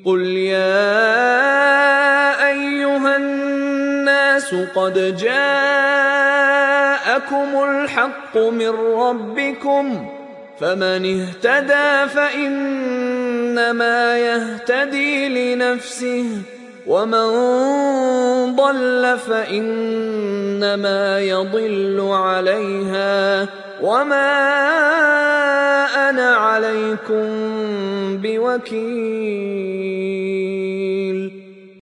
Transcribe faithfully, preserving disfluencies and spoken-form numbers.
قل يا أيها الناس قد جاءكم الحق من ربكم فمن اهتدى فإنما يهتدي لنفسه ومن ضل فإنما يضل عليها وما أنا عليكم بوكيل.